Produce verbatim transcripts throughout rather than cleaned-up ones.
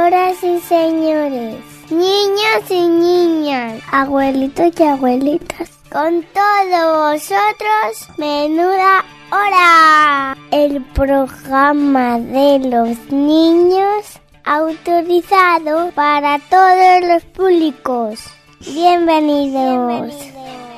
Señoras y señores, niños y niñas, abuelitos y abuelitas, con todos vosotros, Menuda Hora, el programa de los niños autorizado para todos los públicos. Bienvenidos. Bienvenidos.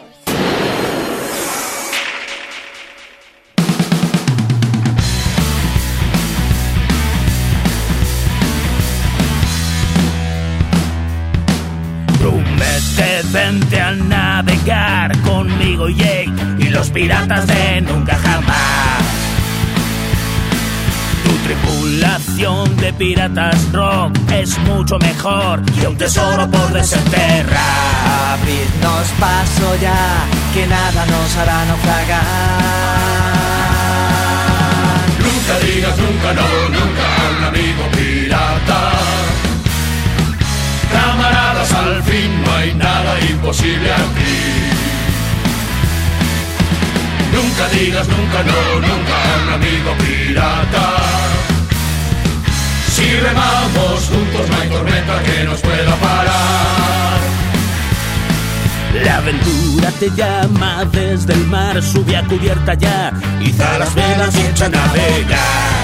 Promete, vente a navegar conmigo, Jake, y los piratas de nunca jamás. Tu tripulación de piratas rock es mucho mejor que un tesoro por desenterrar. Abridnos paso ya, que nada nos hará naufragar. Nunca digas nunca no, nunca a un amigo pirata. Camaradas, al fin no hay nada imposible aquí. Nunca digas nunca no, nunca a un amigo pirata. Si remamos juntos no hay tormenta que nos pueda parar. La aventura te llama desde el mar, sube a cubierta ya, iza las velas y echa a navegar.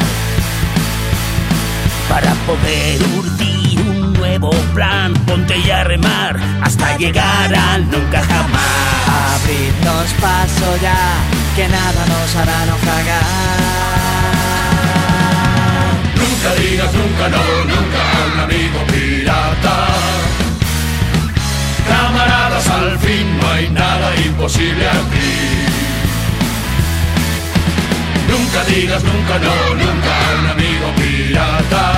Para poder urdir un nuevo plan, ponte ya a remar hasta llegar al nunca jamás. Abridnos paso ya, que nada nos hará naufragar. Nunca digas nunca no, nunca a un amigo pirata. Camaradas, al fin no hay nada imposible aquí. Nunca digas nunca no, nunca a un amigo pirata.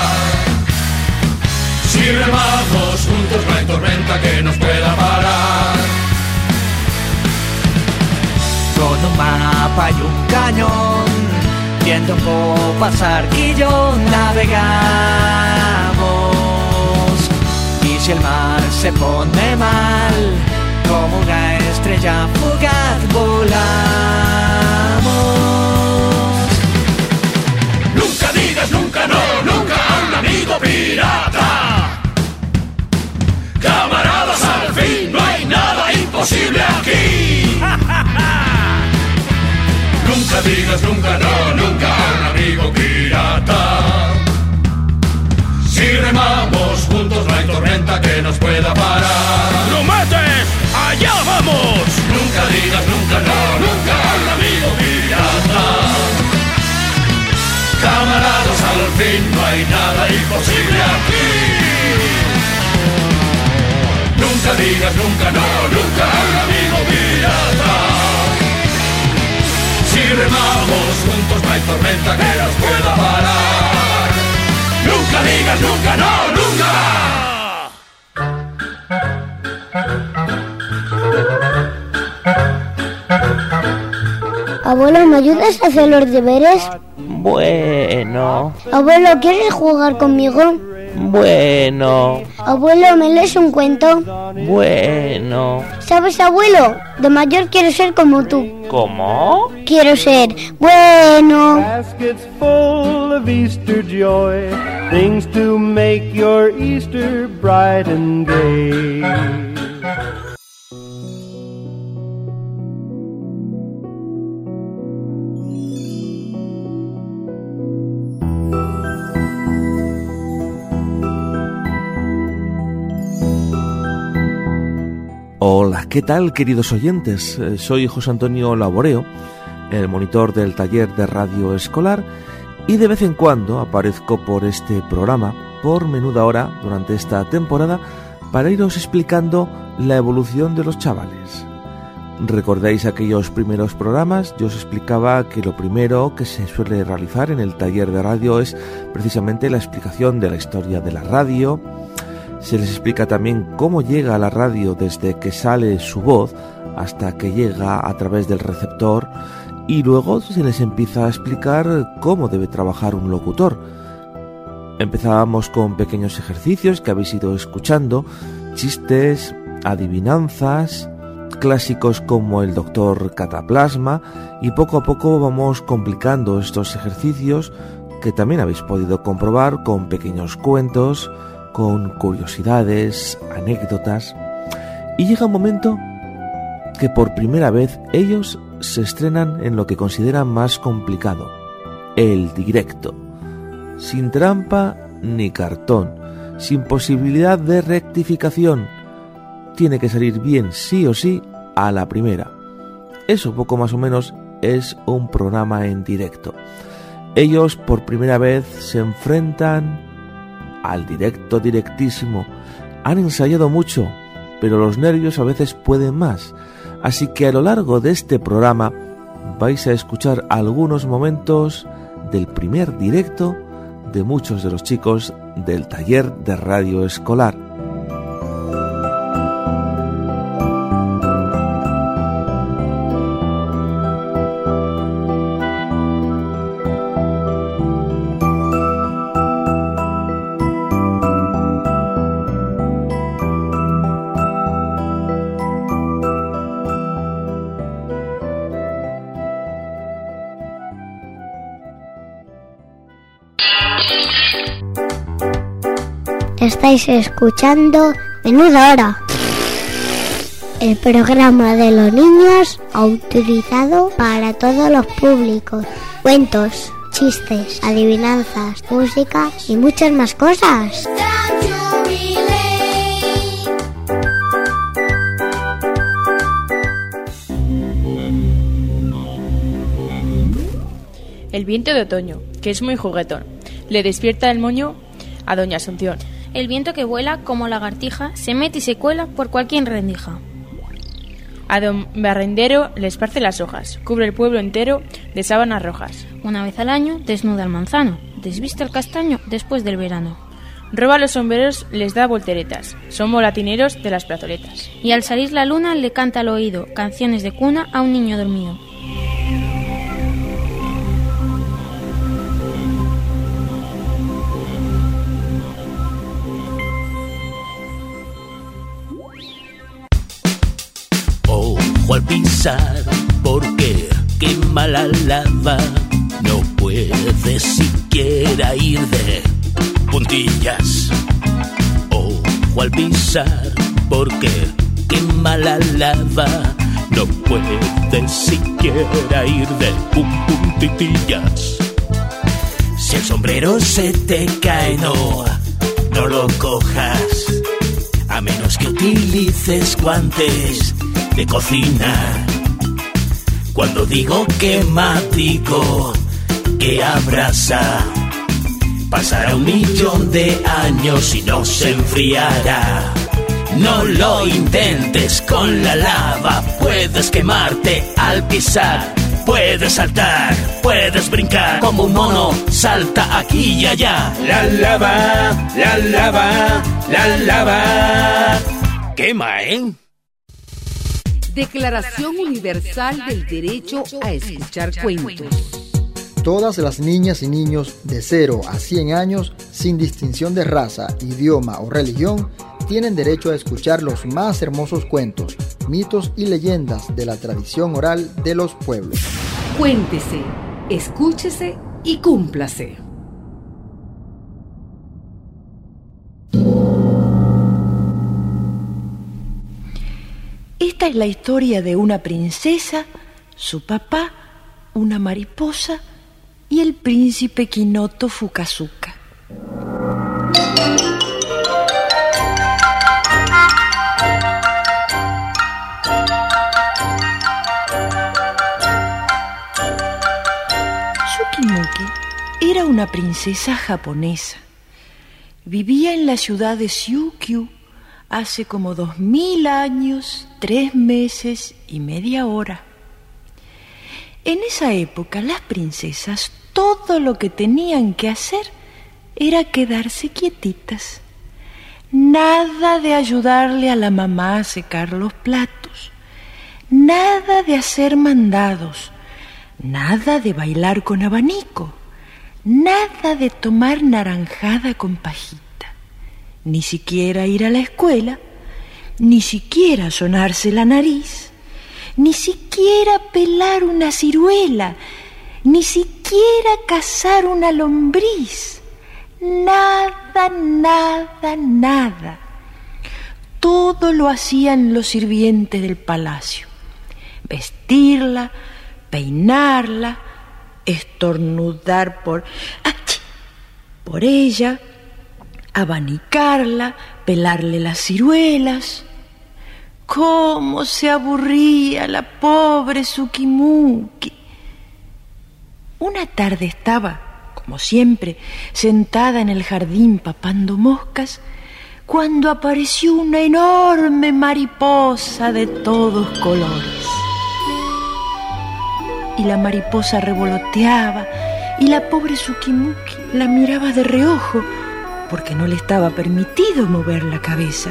Si remamos juntos no hay tormenta que nos pueda parar. Con un mapa y un cañón, viendo copas arquillo navegamos. Y si el mar se pone mal, como una estrella fugaz volamos. Nunca digas nunca no, nunca a un amigo pirata. Camaradas, al fin no hay nada imposible aquí. Nunca digas nunca no, nunca a un amigo pirata. Si remamos juntos no hay tormenta que nos pueda parar. ¡Lo mates! ¡Allá vamos! Nunca digas nunca no, nunca a un amigo pirata. Camaradas, al fin no hay nada imposible aquí. Nunca digas nunca no, nunca a un amigo pirata. Si remamos juntos no hay tormenta que nos pueda parar. Nunca digas nunca no, nunca. Abuelo, ¿me ayudas a hacer los deberes? Bueno. Abuelo, ¿quieres jugar conmigo? Bueno. Abuelo, ¿me lees un cuento? Bueno. ¿Sabes, abuelo? De mayor quiero ser como tú. ¿Cómo? Quiero ser bueno. Baskets full of Easter joy, things to make your Easter bright and gay. Hola, ¿qué tal, queridos oyentes? Eh, soy José Antonio Laboreo, el monitor del taller de radio escolar, y de vez en cuando aparezco por este programa, por Menuda Hora, durante esta temporada, para iros explicando la evolución de los chavales. ¿Recordáis aquellos primeros programas? Yo os explicaba que lo primero que se suele realizar en el taller de radio es precisamente la explicación de la historia de la radio. Se les explica también cómo llega a la radio desde que sale su voz hasta que llega a través del receptor, y luego se les empieza a explicar cómo debe trabajar un locutor. Empezábamos con pequeños ejercicios que habéis ido escuchando, chistes, adivinanzas, clásicos como el doctor Cataplasma, y poco a poco vamos complicando estos ejercicios que también habéis podido comprobar con pequeños cuentos, con curiosidades, anécdotas, y llega un momento que por primera vez ellos se estrenan en lo que consideran más complicado, el directo, sin trampa ni cartón, sin posibilidad de rectificación. Tiene que salir bien sí o sí a la primera. Eso poco más o menos es un programa en directo. Ellos por primera vez se enfrentan al directo directísimo. Han ensayado mucho, pero los nervios a veces pueden más. Así que a lo largo de este programa vais a escuchar algunos momentos del primer directo de muchos de los chicos del taller de radio escolar. Estáis escuchando Menuda Hora, el programa de los niños autorizado para todos los públicos. Cuentos, chistes, adivinanzas, música y muchas más cosas. El viento de otoño, que es muy juguetón, le despierta el moño a doña Asunción. El viento que vuela como lagartija se mete y se cuela por cualquier rendija. A don Barrendero le esparce las hojas, cubre el pueblo entero de sábanas rojas. Una vez al año desnuda el manzano, desviste el castaño después del verano. Roba los sombreros, les da volteretas, son volatineros de las plazoletas. Y al salir la luna le canta al oído canciones de cuna a un niño dormido. Al pisar, porque quema la lava, no puedes siquiera ir de puntillas. Ojo al pisar, porque quema la lava, no puedes siquiera ir de puntillas. Si el sombrero se te cae, no, no lo cojas, a menos que utilices guantes de cocina. Cuando digo quema, digo que abrasa. Pasará un millón de años y no se enfriará. No lo intentes con la lava, puedes quemarte al pisar. Puedes saltar, puedes brincar, como un mono, salta aquí y allá. La lava, la lava, la lava. Quema, ¿eh? Declaración Universal del Derecho a Escuchar Cuentos. Todas las niñas y niños de cero a cien años, sin distinción de raza, idioma o religión, tienen derecho a escuchar los más hermosos cuentos, mitos y leyendas de la tradición oral de los pueblos. Cuéntese, escúchese y cúmplase. Esta es la historia de una princesa, su papá, una mariposa y el príncipe Kinoto Fukazuka. Tsukimoki era una princesa japonesa. Vivía en la ciudad de Syukyu hace como dos mil años, tres meses y media hora. En esa época, las princesas, todo lo que tenían que hacer era quedarse quietitas. Nada de ayudarle a la mamá a secar los platos, nada de hacer mandados, nada de bailar con abanico, nada de tomar naranjada con pajita. Ni siquiera ir a la escuela, ni siquiera sonarse la nariz, ni siquiera pelar una ciruela, ni siquiera cazar una lombriz. Nada, nada, nada. Todo lo hacían los sirvientes del palacio. Vestirla, peinarla, estornudar por, ¡ach!, por ella, abanicarla, pelarle las ciruelas. ¡Cómo se aburría la pobre Sukimuki! Una tarde estaba, como siempre, sentada en el jardín papando moscas, cuando apareció una enorme mariposa de todos colores. Y la mariposa revoloteaba, y la pobre Sukimuki la miraba de reojo, porque no le estaba permitido mover la cabeza.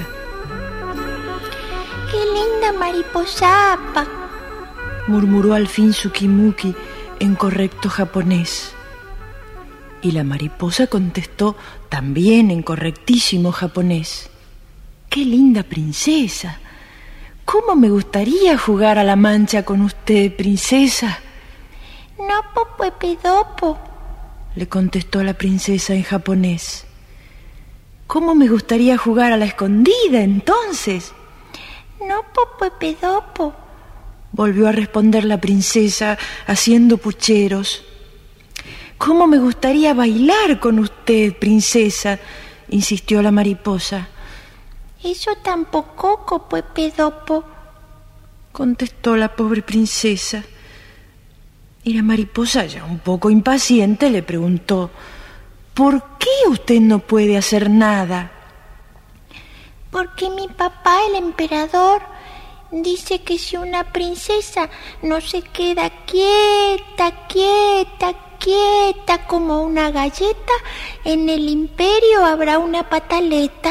¡Qué linda mariposapa!, murmuró al fin Sukimuki en correcto japonés. Y la mariposa contestó también en correctísimo japonés. ¡Qué linda princesa! ¿Cómo me gustaría jugar a la mancha con usted, princesa? No, popuepedopo, le contestó la princesa en japonés. ¿Cómo me gustaría jugar a la escondida, entonces? No, popuepedopo, volvió a responder la princesa haciendo pucheros. ¿Cómo me gustaría bailar con usted, princesa?, insistió la mariposa. Eso tampoco, popuepedopo, contestó la pobre princesa. Y la mariposa, ya un poco impaciente, le preguntó: ¿por qué usted no puede hacer nada? Porque mi papá, el emperador, dice que si una princesa no se queda quieta, quieta, quieta como una galleta, en el imperio habrá una pataleta.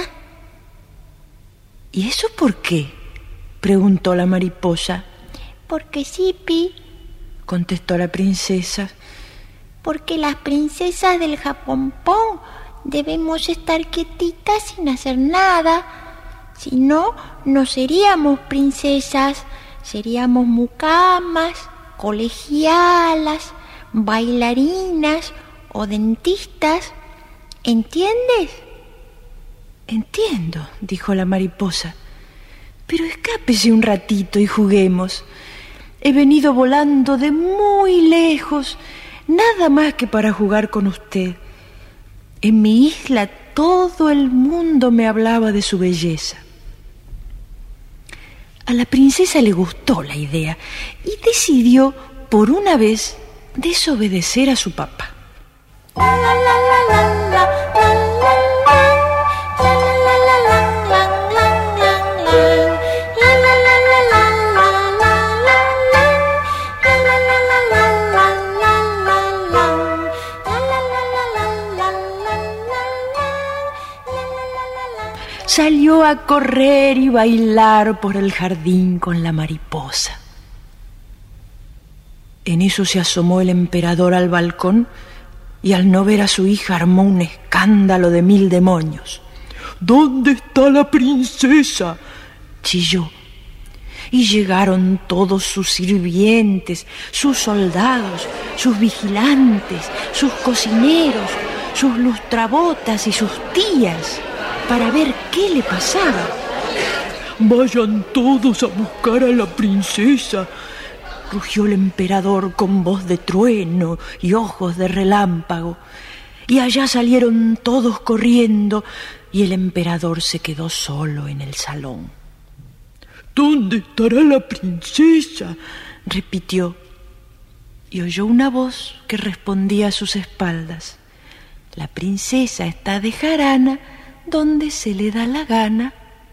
¿Y eso por qué?, preguntó la mariposa. Porque sí, Pi, contestó la princesa. Porque las princesas del Japonpón debemos estar quietitas sin hacer nada. Si no, no seríamos princesas, seríamos mucamas, colegialas, bailarinas o dentistas. ¿Entiendes? Entiendo, dijo la mariposa. Pero escápese un ratito y juguemos. He venido volando de muy lejos, nada más que para jugar con usted. En mi isla todo el mundo me hablaba de su belleza. A la princesa le gustó la idea y decidió, por una vez, desobedecer a su papá. Salió a correr y bailar por el jardín con la mariposa. En eso se asomó el emperador al balcón y al no ver a su hija armó un escándalo de mil demonios. ¿Dónde está la princesa?, chilló. Y llegaron todos sus sirvientes, sus soldados, sus vigilantes, sus cocineros, sus lustrabotas y sus tías, para ver qué le pasaba. Vayan todos a buscar a la princesa, rugió el emperador con voz de trueno y ojos de relámpago. Y allá salieron todos corriendo y el emperador se quedó solo en el salón. ¿Dónde estará la princesa?, repitió. Y oyó una voz que respondía a sus espaldas: la princesa está de jarana donde se le da la gana.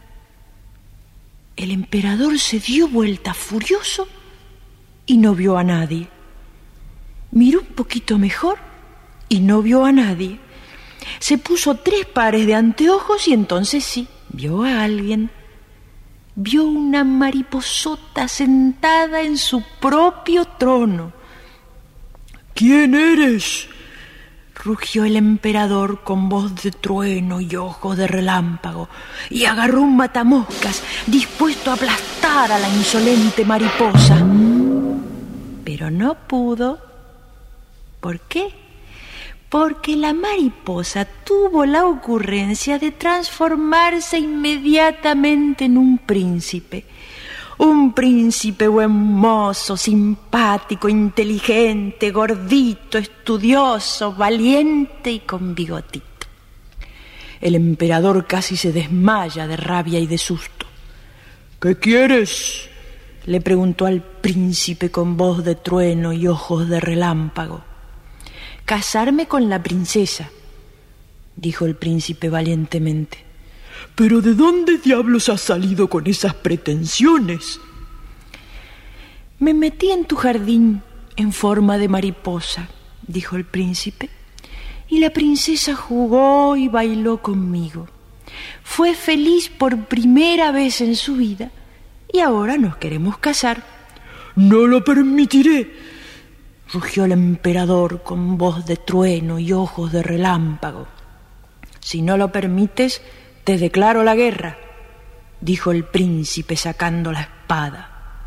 El emperador se dio vuelta furioso y no vio a nadie. Miró un poquito mejor y no vio a nadie. Se puso tres pares de anteojos y entonces sí, vio a alguien. Vio una mariposota sentada en su propio trono. ¿Quién eres?, rugió el emperador con voz de trueno y ojos de relámpago, y agarró un matamoscas dispuesto a aplastar a la insolente mariposa. Pero no pudo. ¿Por qué? porque la mariposa tuvo la ocurrencia de transformarse inmediatamente en un príncipe. Un príncipe buen mozo, simpático, inteligente, gordito, estudioso, valiente y con bigotito. El emperador casi se desmaya de rabia y de susto. ¿Qué quieres?, le preguntó al príncipe con voz de trueno y ojos de relámpago. Casarme con la princesa, dijo el príncipe valientemente. ¿Pero de dónde diablos has salido con esas pretensiones? Me metí en tu jardín en forma de mariposa, dijo el príncipe, y la princesa jugó y bailó conmigo. Fue feliz por primera vez en su vida y ahora nos queremos casar. No lo permitiré, rugió el emperador con voz de trueno y ojos de relámpago. Si no lo permites, te declaro la guerra, dijo el príncipe sacando la espada.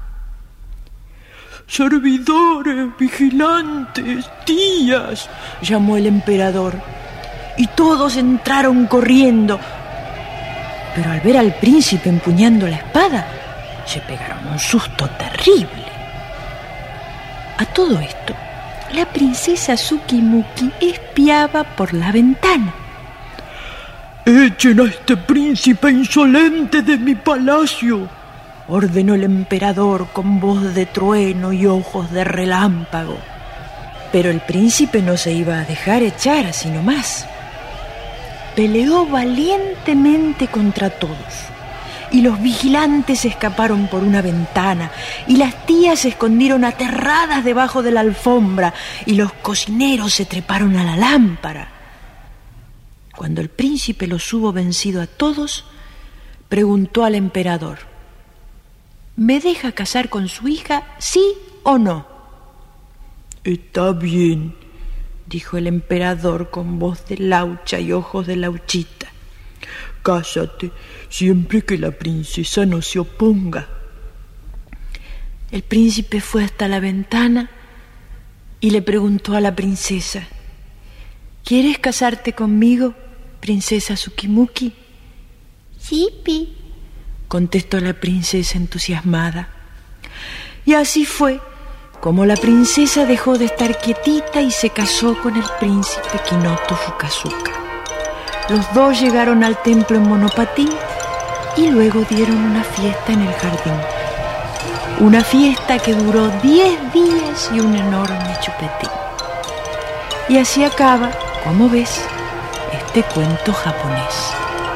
Servidores, vigilantes, tías, llamó el emperador, y todos entraron corriendo. Pero al ver al príncipe empuñando la espada, se pegaron un susto terrible. A todo esto, la princesa Tsukimuki espiaba por la ventana. «Echen a este príncipe insolente de mi palacio», ordenó el emperador con voz de trueno y ojos de relámpago. Pero el príncipe no se iba a dejar echar así nomás. Peleó valientemente contra todos, y los vigilantes escaparon por una ventana, y las tías se escondieron aterradas debajo de la alfombra, y los cocineros se treparon a la lámpara. Cuando el príncipe los hubo vencido a todos, preguntó al emperador: ¿me deja casar con su hija, sí o no? Está bien, dijo el emperador con voz de laucha y ojos de lauchita. Cásate, siempre que la princesa no se oponga. El príncipe fue hasta la ventana y le preguntó a la princesa: ¿quieres casarte conmigo, princesa Tsukimuki? Sí, Pi, contestó la princesa entusiasmada. Y así fue como la princesa dejó de estar quietita y se casó con el príncipe Kinoto Fukazuka. Los dos llegaron al templo en monopatín y luego dieron una fiesta en el jardín. Una fiesta que duró diez días y un enorme chupetín. Y así acaba, como ves, este cuento japonés.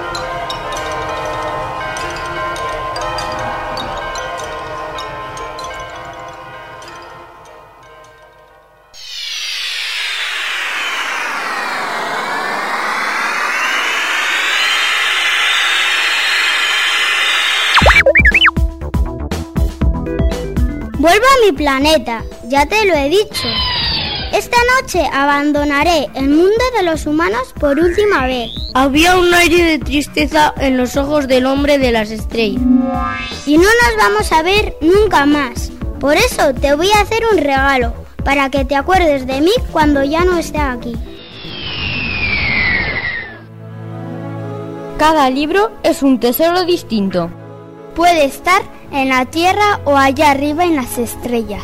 Vuelvo a mi planeta, ya te lo he dicho. Esta noche abandonaré el mundo de los humanos por última vez. Había un aire de tristeza en los ojos del hombre de las estrellas. Y no nos vamos a ver nunca más. Por eso te voy a hacer un regalo, para que te acuerdes de mí cuando ya no esté aquí. Cada libro es un tesoro distinto. Puede estar en la tierra o allá arriba en las estrellas.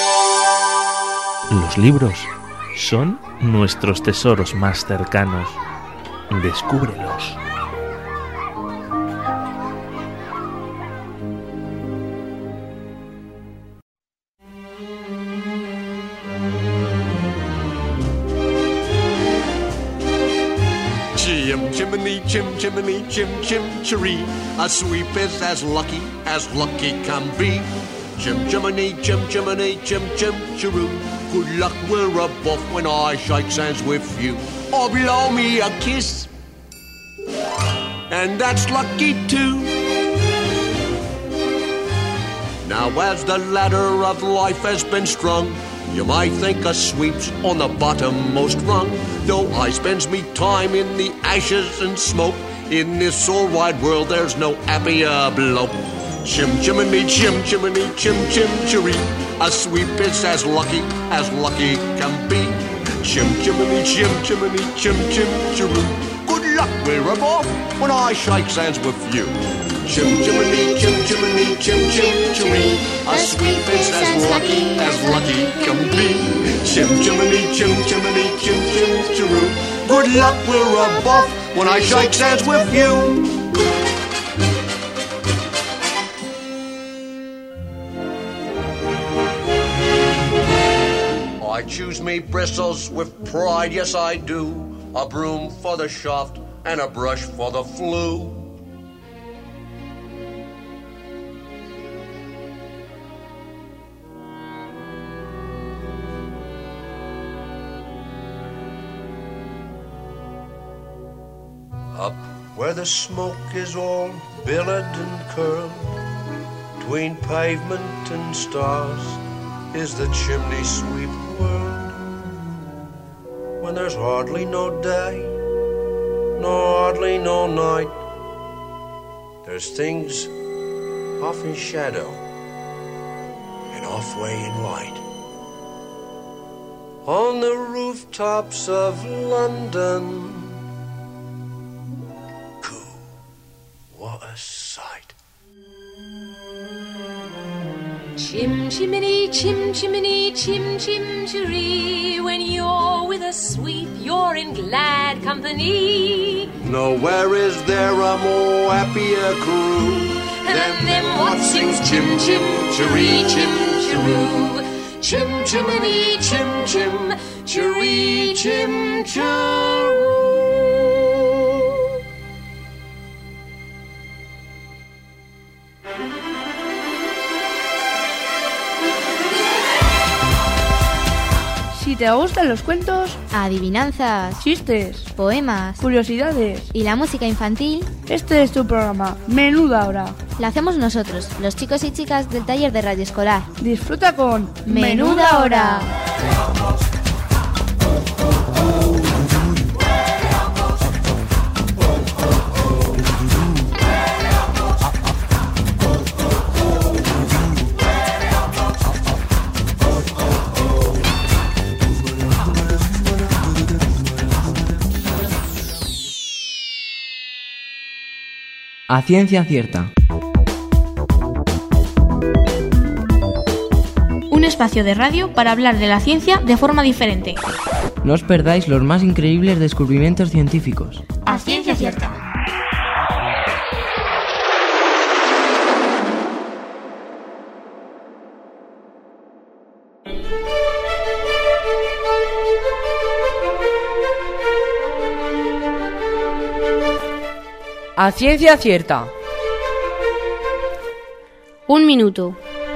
Los libros son nuestros tesoros más cercanos. Descúbrelos. Chim chimney, chim chimney, chim chim chiree. A sweep is as lucky as lucky can be. Chim chimney, chim chimney, chim chim chiroo. Good luck, we're above when I shake hands with you. Or blow me a kiss, and that's lucky too. Now as the ladder of life has been strung, you might think a sweep's on the bottommost rung. Though I spends me time in the ashes and smoke, in this all wide world there's no happier bloke. Chim chimney, chim chimney, chim chim chiree. A sweep is as lucky as lucky can be. Chim chimney, chim chimney, chim chim chiroo. Good luck, we're off when I shake hands with you. Chim chimney, chim chimney, chim chim chiree. A sweep is as lucky as lucky can be. Chim chimney, chim chimney, chim chim chiroo. Good luck, we're off when I shake hands with you. I choose me bristles with pride, yes I do. A broom for the shaft and a brush for the flue. Up where the smoke is all billowed and curled, between pavement and stars is the chimney sweep world. When there's hardly no day, nor hardly no night, there's things off in shadow and off way in light. On the rooftops of London, cool, what a sight. Chim chimney, chim chimney, chim chim chiree. When you're with a sweep, you're in glad company. Nowhere is there a more happier crew than them what sings chim chim chiree, chim chiroo. Chim chimney, chim chim chiree, chim chiroo. Si te gustan los cuentos, adivinanzas, chistes, poemas, curiosidades y la música infantil, este es tu programa, Menuda Hora. Lo hacemos nosotros, los chicos y chicas del taller de radio escolar. Disfruta con Menuda Hora. A ciencia cierta. Un espacio de radio para hablar de la ciencia de forma diferente. No os perdáis los más increíbles descubrimientos científicos. A ciencia cierta. A ciencia cierta. Un minuto.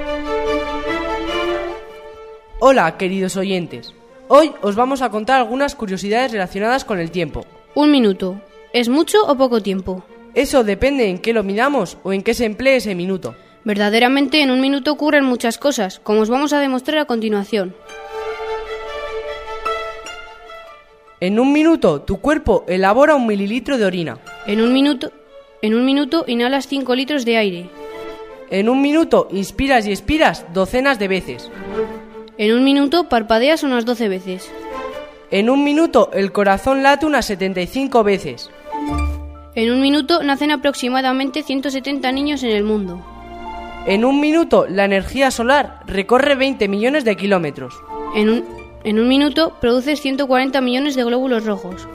Hola, queridos oyentes. Hoy os vamos a contar algunas curiosidades relacionadas con el tiempo. Un minuto. ¿Es mucho o poco tiempo? Eso depende en qué lo midamos o en qué se emplee ese minuto. Verdaderamente, en un minuto ocurren muchas cosas, como os vamos a demostrar a continuación. En un minuto, tu cuerpo elabora un mililitro de orina. En un minuto, en un minuto inhalas cinco litros de aire. En un minuto inspiras y expiras docenas de veces. En un minuto parpadeas unas doce veces. En un minuto el corazón late unas setenta y cinco veces. En un minuto nacen aproximadamente ciento setenta niños en el mundo. En un minuto la energía solar recorre veinte millones de kilómetros. En un, en un minuto produces ciento cuarenta millones de glóbulos rojos.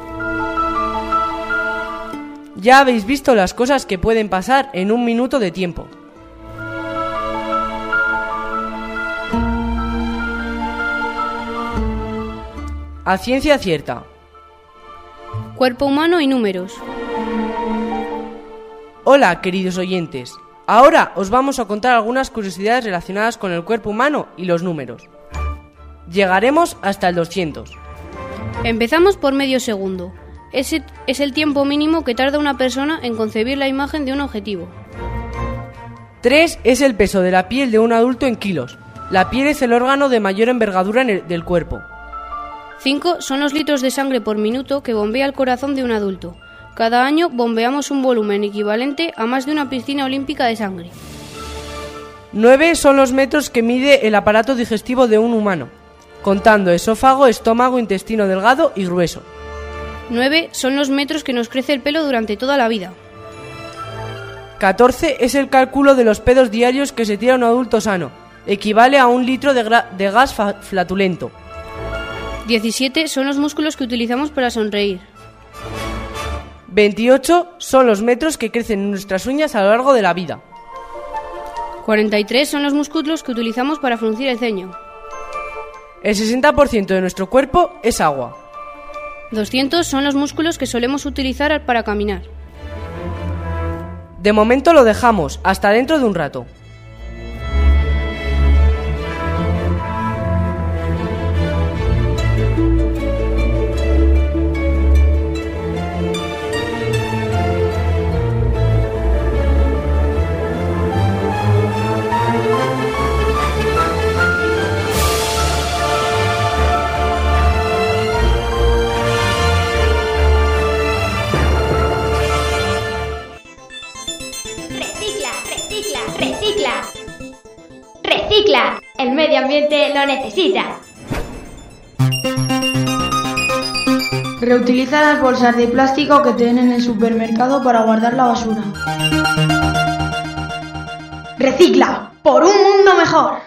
Ya habéis visto las cosas que pueden pasar en un minuto de tiempo. A ciencia cierta. Cuerpo humano y números. Hola, queridos oyentes. Ahora os vamos a contar algunas curiosidades relacionadas con el cuerpo humano y los números. Llegaremos hasta el doscientos. Empezamos por medio segundo. Ese es el tiempo mínimo que tarda una persona en concebir la imagen de un objetivo. tres es el peso de la piel de un adulto en kilos. La piel es el órgano de mayor envergadura en el, del cuerpo. cinco son los litros de sangre por minuto que bombea el corazón de un adulto. Cada año bombeamos un volumen equivalente a más de una piscina olímpica de sangre. Nueve son los metros que mide el aparato digestivo de un humano, contando esófago, estómago, intestino delgado y grueso. Nueve son los metros que nos crece el pelo durante toda la vida. catorce es el cálculo de los pedos diarios que se tira un adulto sano. Equivale a un litro de, gra- de gas fa- flatulento. diecisiete son los músculos que utilizamos para sonreír. veintiocho son los metros que crecen en nuestras uñas a lo largo de la vida. cuarenta y tres son los músculos que utilizamos para fruncir el ceño. El sesenta por ciento de nuestro cuerpo es agua. doscientos son los músculos que solemos utilizar para caminar. De momento lo dejamos, hasta dentro de un rato. Recicla. Recicla. El medio ambiente lo necesita. Reutiliza las bolsas de plástico que te den en el supermercado para guardar la basura. Recicla. Por un mundo mejor.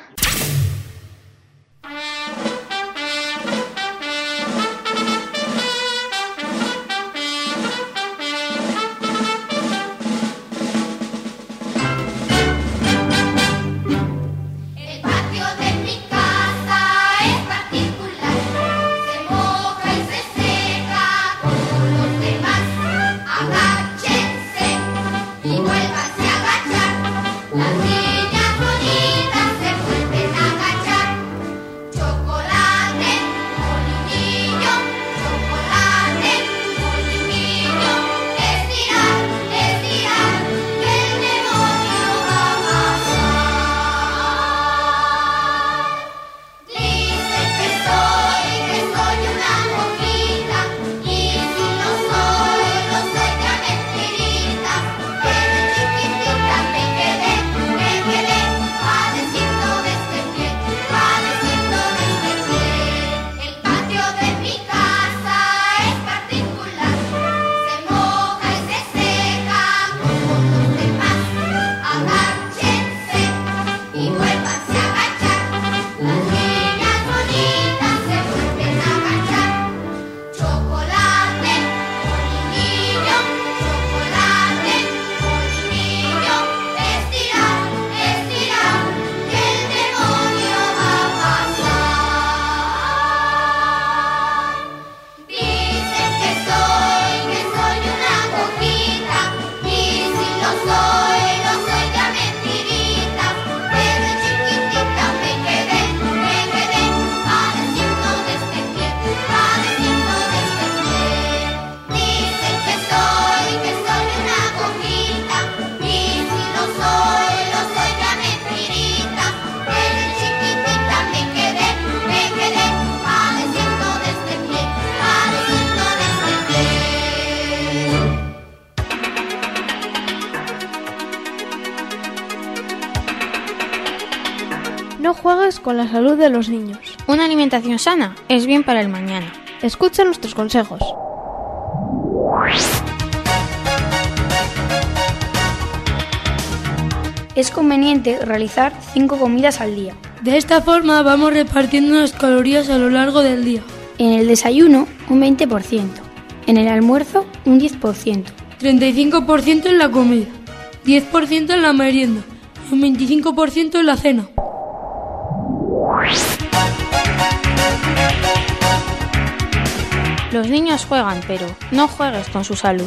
No juegues con la salud de los niños. Una alimentación sana es bien para el mañana. Escucha nuestros consejos. Es conveniente realizar cinco comidas al día. De esta forma vamos repartiendo las calorías a lo largo del día. En el desayuno, un veinte por ciento. En el almuerzo, un diez por ciento. treinta y cinco por ciento en la comida, diez por ciento en la merienda y un veinticinco por ciento en la cena. Los niños juegan, pero no juegues con su salud.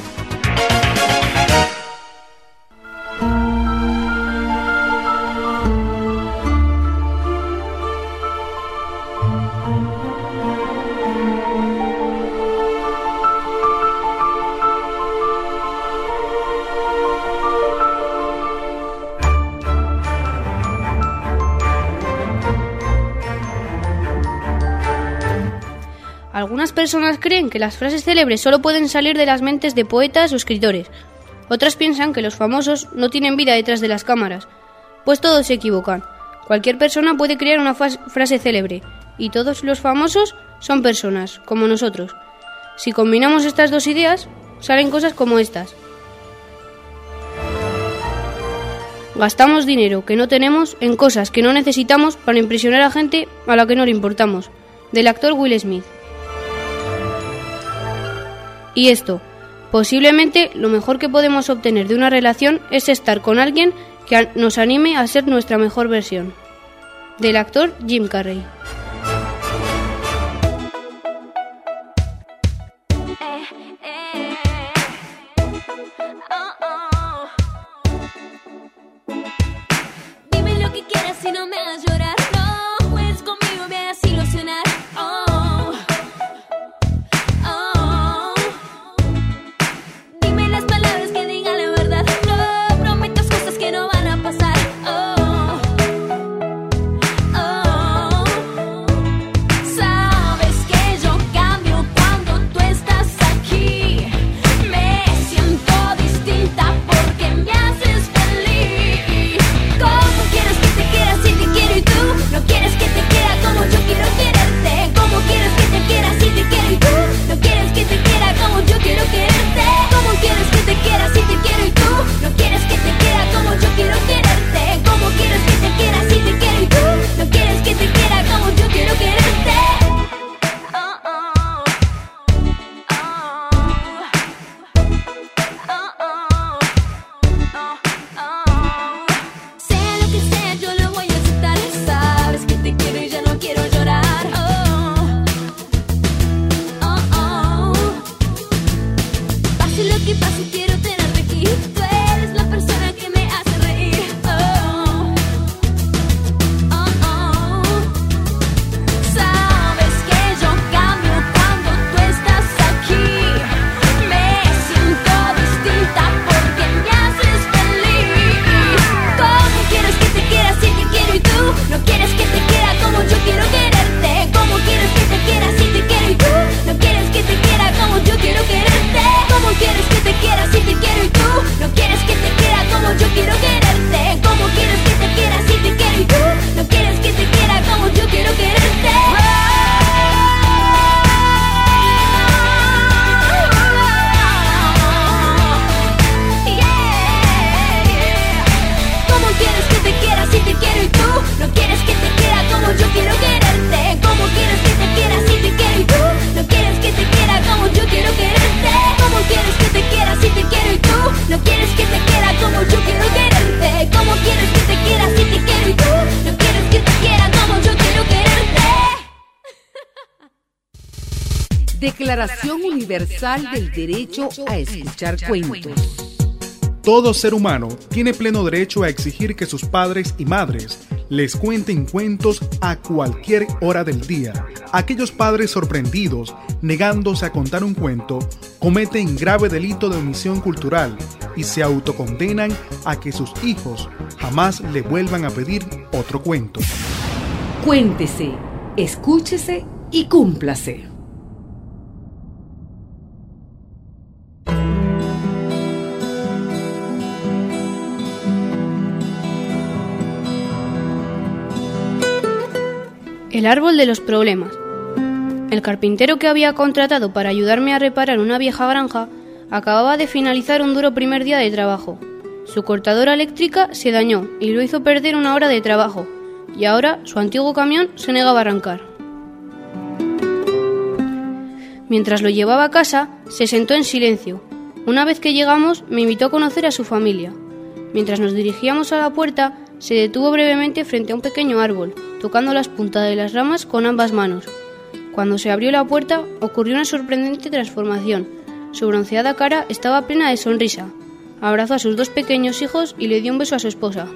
Algunas personas creen que las frases célebres solo pueden salir de las mentes de poetas o escritores. Otras piensan que los famosos no tienen vida detrás de las cámaras. Pues todos se equivocan. Cualquier persona puede crear una frase célebre, y todos los famosos son personas, como nosotros. Si combinamos estas dos ideas, salen cosas como estas. Gastamos dinero que no tenemos en cosas que no necesitamos para impresionar a gente a la que no le importamos. Del actor Will Smith. Y esto, posiblemente lo mejor que podemos obtener de una relación es estar con alguien que nos anime a ser nuestra mejor versión. Del actor Jim Carrey. Dime lo que quieras y no me hagas llorar. No, juegues conmigo, me hagas ilusionar. Oh, oh. Dime las palabras que digan la verdad. No prometas cosas que no van a pasar. Oh, oh. Sabes que yo cambio cuando tú estás aquí. Me siento distinta porque me haces feliz. ¿Cómo quieres que te quiera si te quiero y tú no quieres que te quiera como yo quiero quererte? ¿Cómo quieres que te quiera si te quiero y tú no quieres que te quiera como yo quiero quererte? ¿Cómo quieres que te quiera si te quiero y tú no quieres que te quiera como yo quiero quererte? ¿Cómo quieres que te quiera si te quiero y tú no quieres que te quiera como yo quiero quererte? Oh, oh, oh, oh, oh, oh, oh. Sea lo que sea, yo lo voy a aceptar. Sabes que te quiero y ya no quiero llorar. Oh, oh, oh. Pase lo que pase, quiero tenerte aquí. Tú eres la persona que me hace reír. Oh, oh, oh. Sabes que yo cambio cuando tú estás aquí. Me siento distinta porque me haces feliz. ¿Cómo quieres que te quiera si te quiero y tú no quieres que te quiera como yo quiero quererte? ¿Cómo quieres que te quiera si te quiero y tú no quieres que te quiera como yo quiero quererte? ¿Cómo quieres que te quiera si te quiero y tú no quieres que te quiera como yo quiero quererte? ¿Cómo quieres que te quiera si te quiero y tú no quieres que te quiera como yo quiero quererte? ¿Cómo quieres que te quiera si te quiero y tú no quieres que te quiera como yo quiero quererte? ¿Cómo quieres que te quiera si te quiero y tú no quieres que te quiera como yo quiero quererte? ¿Cómo quieres que te quiera si te quiero y tú no quieres que te quiera como yo quiero quererte? ¿Cómo quieres que te quiera si te quiero y tú no quieres que te quiera como yo quiero quererte? Declaración Universal del Derecho a Escuchar Cuentos. Todo ser humano tiene pleno derecho a exigir que sus padres y madres les cuenten cuentos a cualquier hora del día. Aquellos padres sorprendidos negándose a contar un cuento cometen grave delito de omisión cultural y se autocondenan a que sus hijos jamás le vuelvan a pedir otro cuento. Cuéntese, escúchese y cúmplase. El árbol de los problemas. El carpintero que había contratado para ayudarme a reparar una vieja granja acababa de finalizar un duro primer día de trabajo. Su cortadora eléctrica se dañó y lo hizo perder una hora de trabajo, y ahora su antiguo camión se negaba a arrancar. Mientras lo llevaba a casa, se sentó en silencio. Una vez que llegamos, me invitó a conocer a su familia. Mientras nos dirigíamos a la puerta, se detuvo brevemente frente a un pequeño árbol, tocando las puntas de las ramas con ambas manos. Cuando se abrió la puerta, ocurrió una sorprendente transformación. Su bronceada cara estaba plena de sonrisa. Abrazó a sus dos pequeños hijos y le dio un beso a su esposa.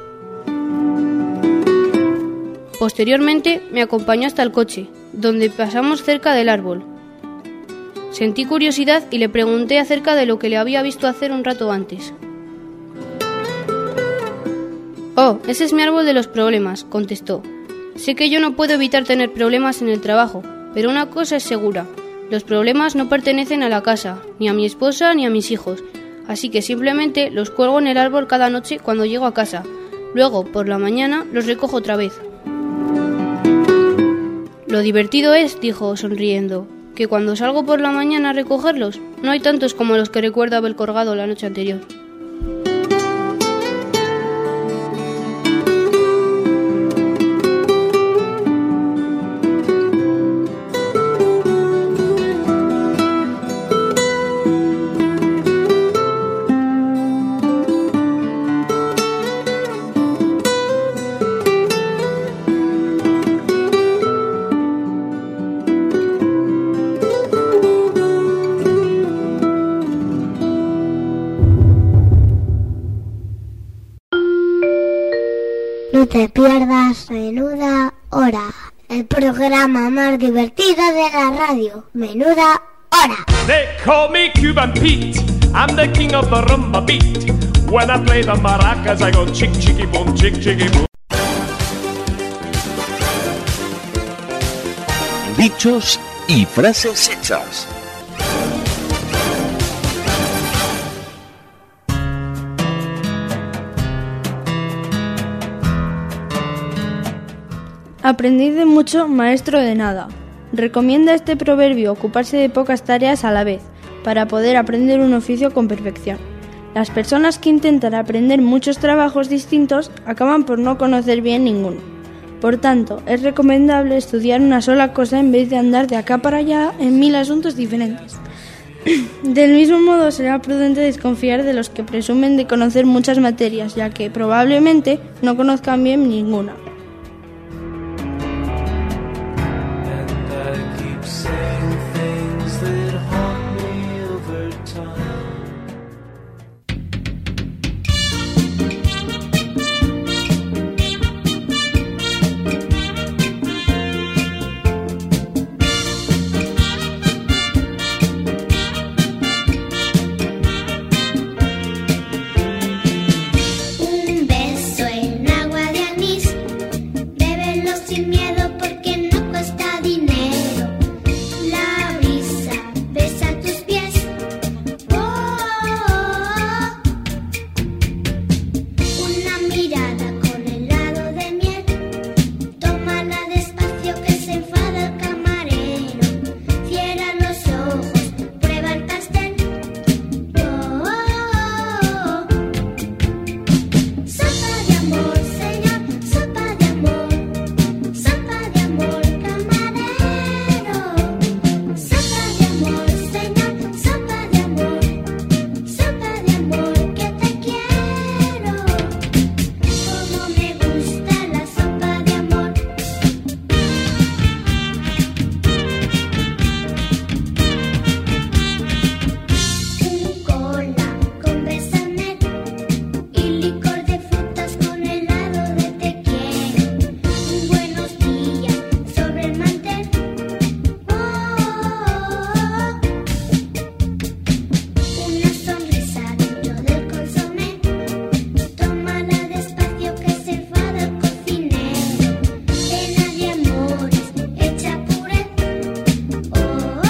Posteriormente, me acompañó hasta el coche, donde pasamos cerca del árbol. Sentí curiosidad y le pregunté acerca de lo que le había visto hacer un rato antes. «Oh, ese es mi árbol de los problemas», contestó. «Sé que yo no puedo evitar tener problemas en el trabajo, pero una cosa es segura. Los problemas no pertenecen a la casa, ni a mi esposa ni a mis hijos, así que simplemente los cuelgo en el árbol cada noche cuando llego a casa. Luego, por la mañana, los recojo otra vez. Lo divertido es, dijo sonriendo, que cuando salgo por la mañana a recogerlos, no hay tantos como los que recuerdo haber colgado la noche anterior. No te pierdas Menuda Hora, el programa más divertido de la radio. Menuda Hora. They call me Cuban Pete, I'm the king of the rumba beat. When I play the maracas I go chick chicky boom, chick chicky boom. Dichos y frases hechas. Aprendid de mucho, maestro de nada. Recomienda este proverbio ocuparse de pocas tareas a la vez, para poder aprender un oficio con perfección. Las personas que intentan aprender muchos trabajos distintos acaban por no conocer bien ninguno. Por tanto, es recomendable estudiar una sola cosa en vez de andar de acá para allá en mil asuntos diferentes. Del mismo modo, será prudente desconfiar de los que presumen de conocer muchas materias, ya que probablemente no conozcan bien ninguna. Un beso en agua de anís, bébelo sin miedo porque no cuesta dinero. La brisa besa tus pies. Oh, una mirada con helado de miel. Tómala despacio que se enfada el camarero. Cierra los ojos, prueba el pastel. Oh, sopa de amor, señor, sopa de amor, sopa de amor, camarero. Sopa de amor, señor, sopa de amor, sopa de amor, que te quiero. Como me gusta la sopa de amor. Un cola con besamel y licor de frutas con helado de te quiero. Un buenos días sobre el mantel. Oh, una sonrisa dentro del consomé. Tómala despacio que se enfada el cocinero. Cena de amores, hecha puré. Oh,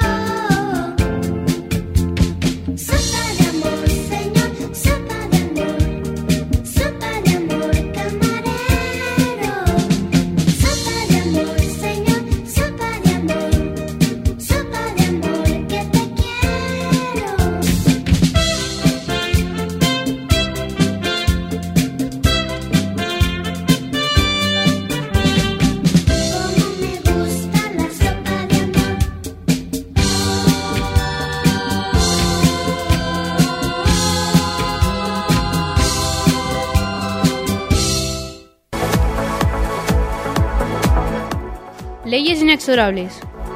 sopa de amor, señor, sopa de amor, sopa de amor, camarero. Sopa de amor, señor, sopa de amor, sopa de amor, que te quiero. Como me gusta la sopa de amor. Leyes inexorables.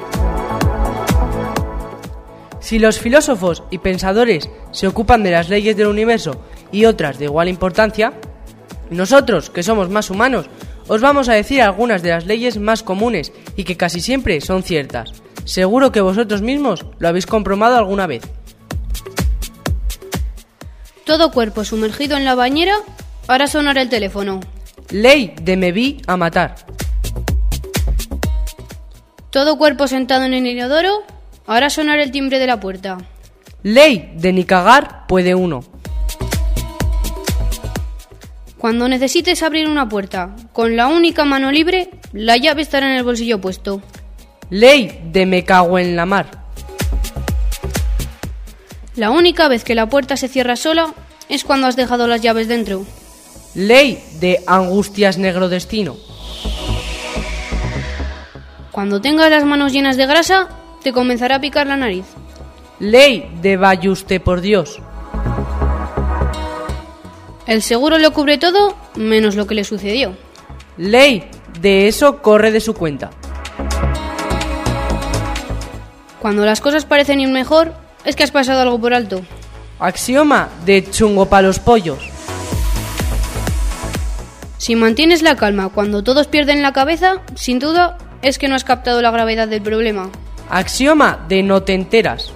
Si los filósofos y pensadores se ocupan de las leyes del universo y otras de igual importancia, nosotros, que somos más humanos, os vamos a decir algunas de las leyes más comunes y que casi siempre son ciertas. Seguro que vosotros mismos lo habéis comprobado alguna vez. Todo cuerpo sumergido en la bañera, ahora sonará el teléfono. Ley de me vi a matar. Todo cuerpo sentado en el inodoro, ahora sonará el timbre de la puerta. Ley de ni cagar puede uno. Cuando necesites abrir una puerta con la única mano libre, la llave estará en el bolsillo opuesto. Ley de me cago en la mar. La única vez que la puerta se cierra sola es cuando has dejado las llaves dentro. Ley de angustias negro destino. Cuando tengas las manos llenas de grasa, te comenzará a picar la nariz. Ley de vaya usted por Dios. El seguro lo cubre todo, menos lo que le sucedió. Ley de eso corre de su cuenta. Cuando las cosas parecen ir mejor, es que has pasado algo por alto. Axioma de chungo pa' los pollos. Si mantienes la calma cuando todos pierden la cabeza, sin duda es que no has captado la gravedad del problema. Axioma de no te enteras.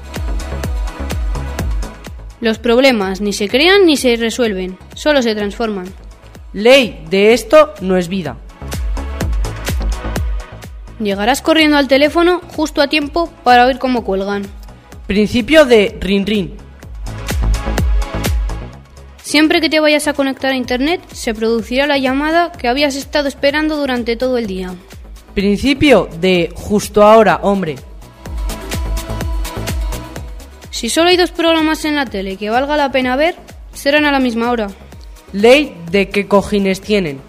Los problemas ni se crean ni se resuelven, solo se transforman. Ley de esto no es vida. Llegarás corriendo al teléfono justo a tiempo para oír cómo cuelgan. Principio de rin rin. Siempre que te vayas a conectar a internet, se producirá la llamada que habías estado esperando durante todo el día. Principio de justo ahora, hombre. Si solo hay dos programas en la tele que valga la pena ver, serán a la misma hora. Ley de qué cojines tienen.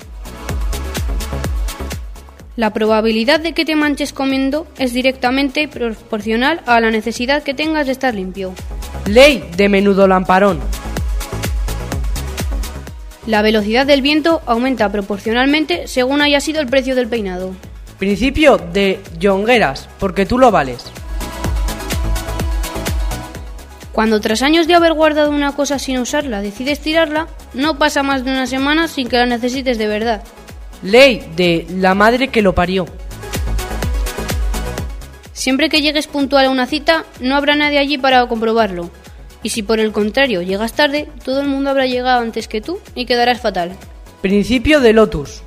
La probabilidad de que te manches comiendo es directamente proporcional a la necesidad que tengas de estar limpio. Ley de menudo lamparón. La velocidad del viento aumenta proporcionalmente según haya sido el precio del peinado. Principio de yongueras, porque tú lo vales. Cuando tras años de haber guardado una cosa sin usarla decides tirarla, no pasa más de una semana sin que la necesites de verdad. Ley de la madre que lo parió. Siempre que llegues puntual a una cita, no habrá nadie allí para comprobarlo. Y si por el contrario llegas tarde, todo el mundo habrá llegado antes que tú y quedarás fatal. Principio de Lotus.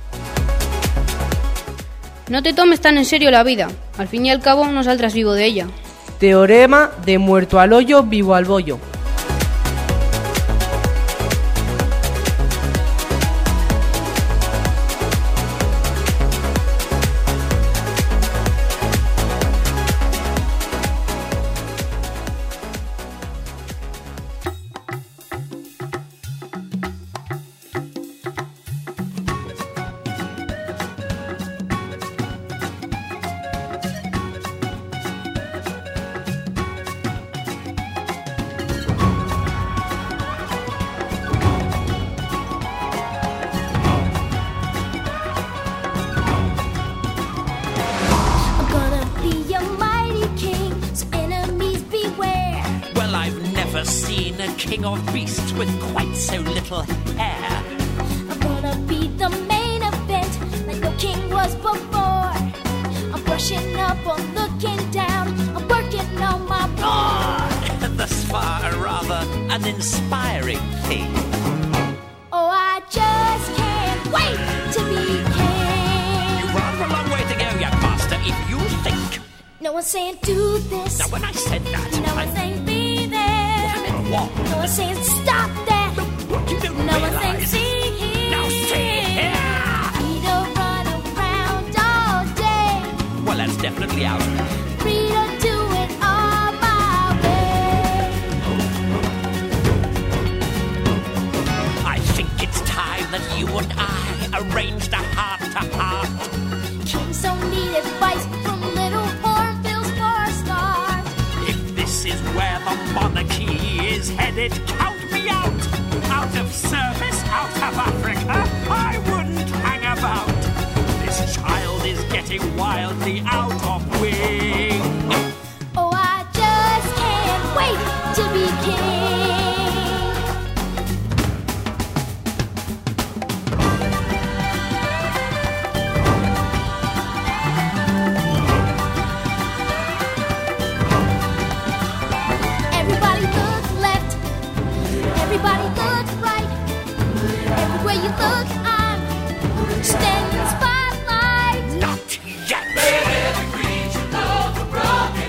No te tomes tan en serio la vida. Al fin y al cabo no saldrás vivo de ella. Teorema de muerto al hoyo, vivo al bollo. Seen a king of beasts with quite so little hair. I'm gonna be the main event like no king was before. I'm brushing up on looking down. I'm working on my roar. Thus far, a rather uninspiring thing. Oh, I just can't wait to be king. You've rather a long way to go, young master, if you think. No one's saying do this. Now, when I said that, no I one's saying be there. What? No one's saying stop that. What you don't no realize. one's saying see here. Now see here. We don't run around all day. Well, that's definitely out. Free to do it all my way. I think it's time that you and I arranged a heart-to-heart. Kings don't need advice from little hornbills for a start. If this is where the monarchy is headed, count me out. Out of service, out of Africa, I wouldn't hang about. This child is getting wildly out of wing. Oh, I just can't wait to be king. Everybody look left. Everybody look right. Everywhere you look, I'm standing spotlight. Not yet. Let every creature know the broken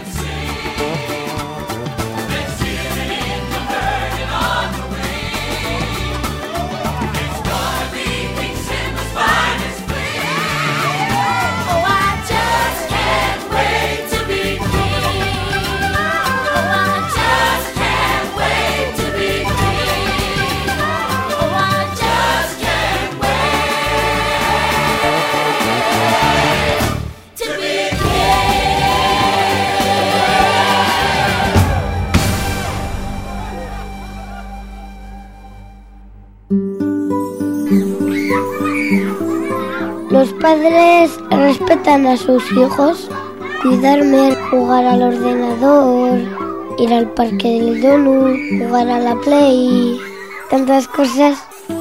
padres respetan a sus hijos. Cuidarme, jugar al ordenador, ir al parque del donut, jugar a la play, tantas cosas.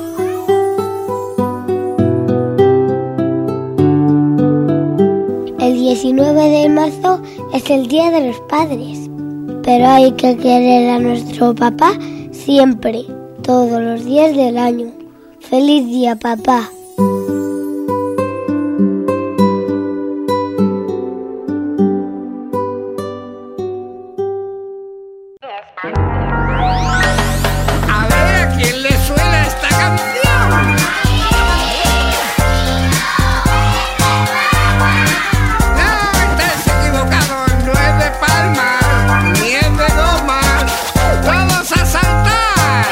El diecinueve de marzo es el Día de los Padres, pero hay que querer a nuestro papá siempre, todos los días del año. ¡Feliz día, papá! A ver, ¿a quién le suena esta canción? No, te has equivocado, no es de palmas, ni es de gomas, todos a saltar.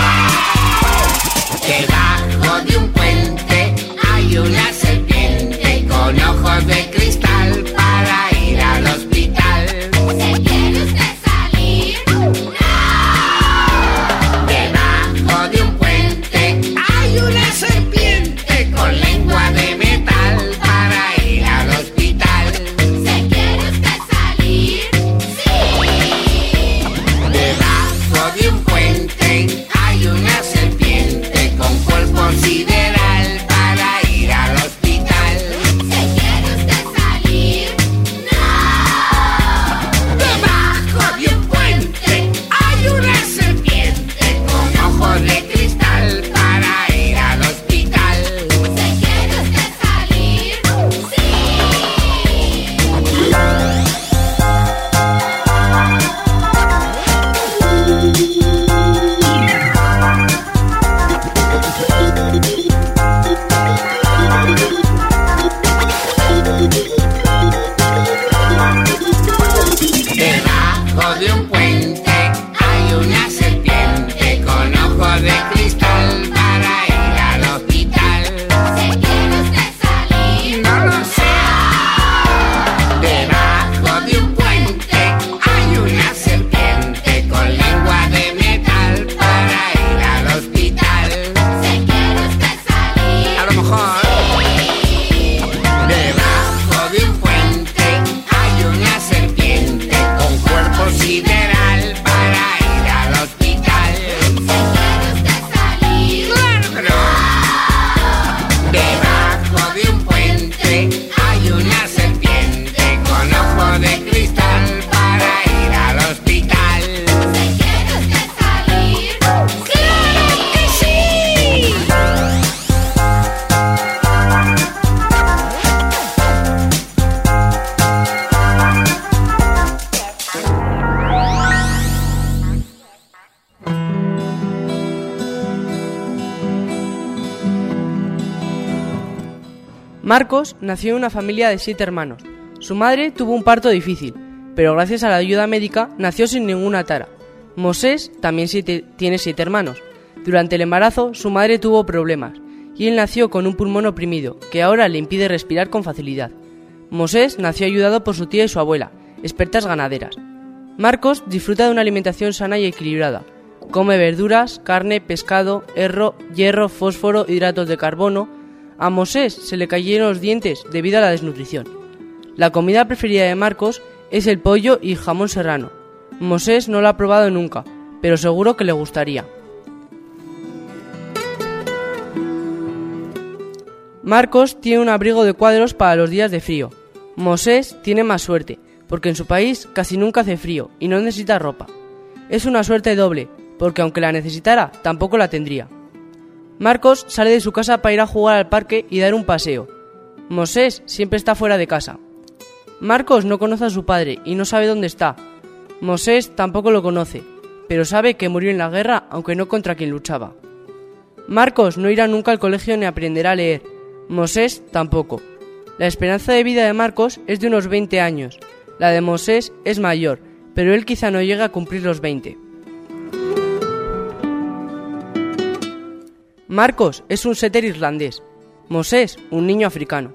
Debajo de un puente hay una serpiente con ojos de cristal para ir al hospital. ¿Se quiere usted salir? ¡No! Debajo de un puente hay una serpiente con lengua de metal para ir al hospital. ¿Se quiere usted salir? ¡Sí! Debajo de un puente hay una serpiente con cuerpo sideral para ir al hospital. ¿Se quiere usted salir? ¡No! Debajo de un puente hay una serpiente con ojos de cristal para ir al hospital. ¿Se quiere usted salir? Debajo de un puente hay una serpiente con ojos de cristal para ir al hospital. ¿Se quiere usted salir? No lo sé. Debajo de un puente hay una serpiente con lengua de metal para ir al hospital. ¿Se quiere usted salir? A lo mejor. Debajo de un puente hay una serpiente con cuerpo sideral para ir al hospital. ¿Se quiere usted salir? ¡Claro que no! Debajo de un puente hay una serpiente con ojos de cristal para ir al hospital. ¿Se quiere usted salir? ¡Claro que sí! Marcos nació en una familia de siete hermanos. Su madre tuvo un parto difícil, pero gracias a la ayuda médica nació sin ninguna tara. Mosés también siete- tiene siete hermanos. Durante el embarazo su madre tuvo problemas y él nació con un pulmón oprimido que ahora le impide respirar con facilidad. Mosés nació ayudado por su tía y su abuela, expertas ganaderas. Marcos disfruta de una alimentación sana y equilibrada. Come verduras, carne, pescado, hierro, hierro, fósforo, hidratos de carbono. A Mosés se le cayeron los dientes debido a la desnutrición. La comida preferida de Marcos es el pollo y jamón serrano. Mosés no lo ha probado nunca, pero seguro que le gustaría. Marcos tiene un abrigo de cuadros para los días de frío. Mosés tiene más suerte, porque en su país casi nunca hace frío y no necesita ropa. Es una suerte doble, porque aunque la necesitara, tampoco la tendría. Marcos sale de su casa para ir a jugar al parque y dar un paseo. Mosés siempre está fuera de casa. Marcos no conoce a su padre y no sabe dónde está. Mosés tampoco lo conoce, pero sabe que murió en la guerra, aunque no contra quien luchaba. Marcos no irá nunca al colegio ni aprenderá a leer. Mosés tampoco. La esperanza de vida de Marcos es de unos veinte años. La de Mosés es mayor, pero él quizá no llegue a cumplir los veinte. Marcos es un setter irlandés. Mosés, un niño africano.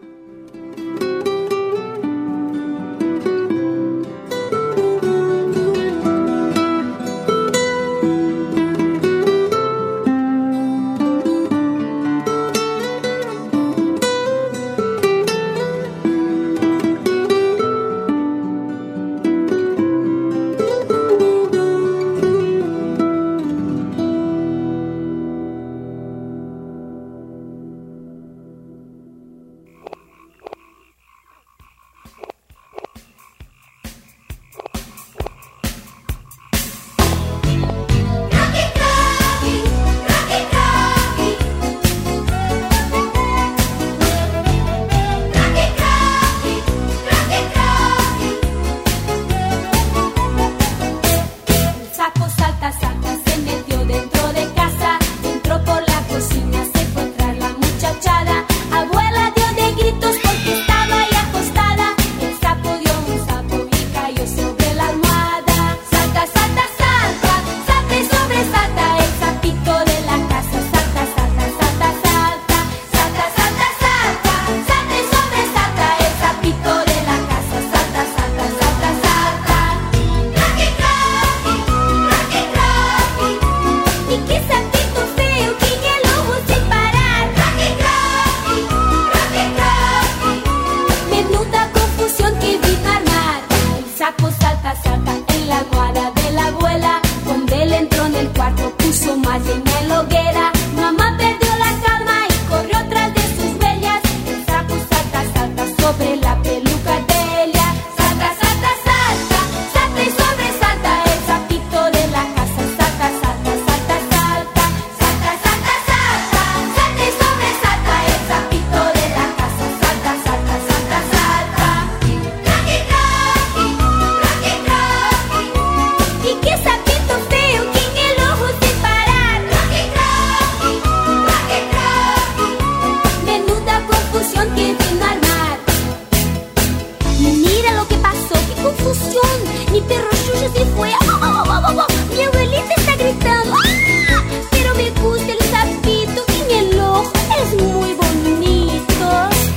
peluca Delia. Salta, salta, salta, salta y sobresalta el sapito de la casa. Salta, salta, salta, salta, salta, salta, salta, salta y sobresalta el sapito de la casa. Salta, salta, salta, salta. Rocky, Rocky, Rocky, Rocky. Y qué sapito feo que en el ojo sin parar. Rocky, Rocky, Rocky, Rocky. Menuda confusión que vino a armar. Mira lo que pasó, qué confusión. Mi perro Yuya se fue. Oh, oh, oh, oh, oh. Mi abuelita está gritando. ¡Ah! Pero me gusta el sapito que en el ojo es muy bonito.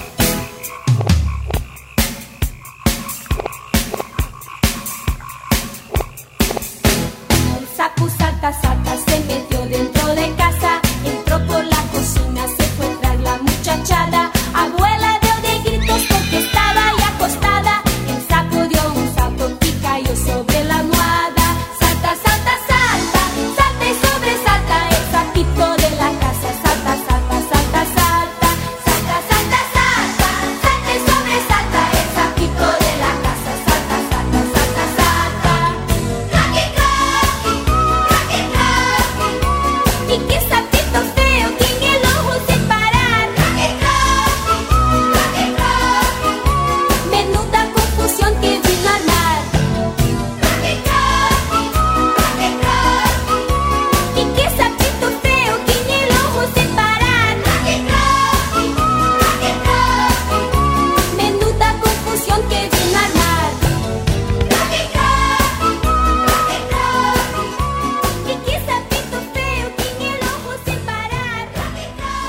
El sapo salta, salta, se metió dentro de casa. Entró por la cocina, se fue tras la muchachada. Abuela dio de gritos porque estaba ahí acostada. El sapo dio un salto y cayó sobre la almohada. Salta, salta, salta, salta y sobresalta el sapito de la casa. Salta, salta, salta, salta, salta, salta, salta, salta y sobresalta el sapito de la casa. Salta, salta, salta, salta. Rocky, Rocky, Rocky, Rocky. Y qué sapito feo que en el ojo sin parar. Rocky, Rocky, Rocky, Rocky. Menuda confusión que vino a armar. Rocky, Rocky, Rocky, Rocky. Y qué sapito feo que en el ojo sin parar. Rocky, Rocky, Rocky, Rocky. Menuda confusión que vino a armar. Rocky, Rocky, Rocky, Rocky. Y qué sapito feo que en el ojo sin parar. Rocky, Rocky, Rocky,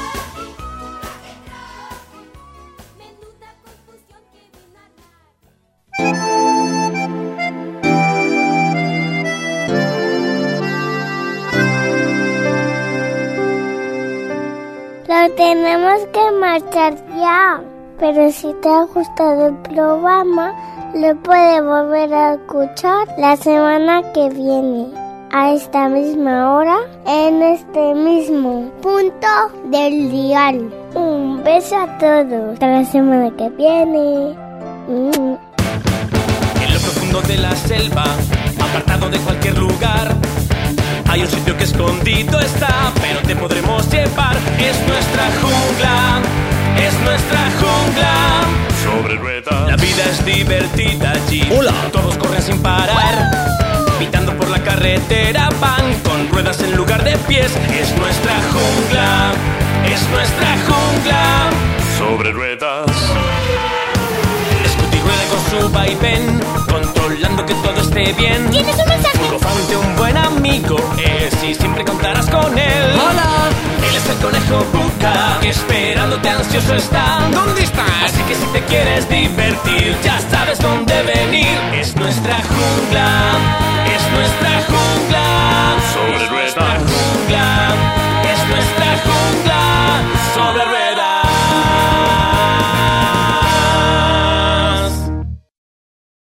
Rocky. Menuda confusión que vino a armar. Lo tenemos que marchar ya. Pero si te ha gustado el programa, lo puedes volver a escuchar la semana que viene, a esta misma hora, en este mismo punto del dial. Un beso a todos. Hasta la semana que viene. Mm. En lo profundo de la selva, apartado de cualquier lugar, hay un sitio que escondido está, pero te podremos llevar. Es nuestra jungla, es nuestra jungla. Sobre ruedas. La vida es divertida allí. Hola. Todos corren sin parar. Pitando por la carretera van con ruedas en lugar de pies. Es nuestra jungla, es nuestra jungla. Sobre ruedas. Scooty rueda con su vaivén, controlando que todo esté bien. ¿Tienes un mensaje? Furgofante, un buen amigo es y siempre contarás con él. ¡Hola! Él es el conejo Buca, que esperándote ansioso está. ¿Dónde estás? Así que si te quieres divertir, ya sabes dónde venir. Es nuestra jungla.